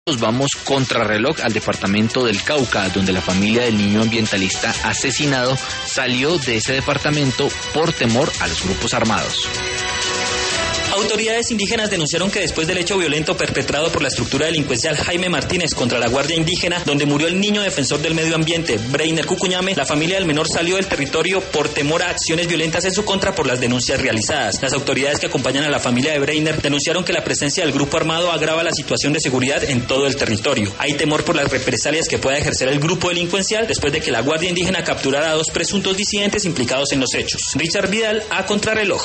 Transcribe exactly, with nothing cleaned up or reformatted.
Nos vamos contrarreloj al departamento del Cauca, donde la familia del niño ambientalista asesinado salió de ese departamento por temor a los grupos armados. Autoridades indígenas denunciaron que después del hecho violento perpetrado por la estructura delincuencial Jaime Martínez contra la Guardia Indígena, donde murió el niño defensor del medio ambiente, Breiner Cucuñame, la familia del menor salió del territorio por temor a acciones violentas en su contra por las denuncias realizadas. Las autoridades que acompañan a la familia de Breiner denunciaron que la presencia del grupo armado agrava la situación de seguridad en todo el territorio. Hay temor por las represalias que pueda ejercer el grupo delincuencial después de que la Guardia Indígena capturara a dos presuntos disidentes implicados en los hechos. Richard Vidal, a Contrarreloj.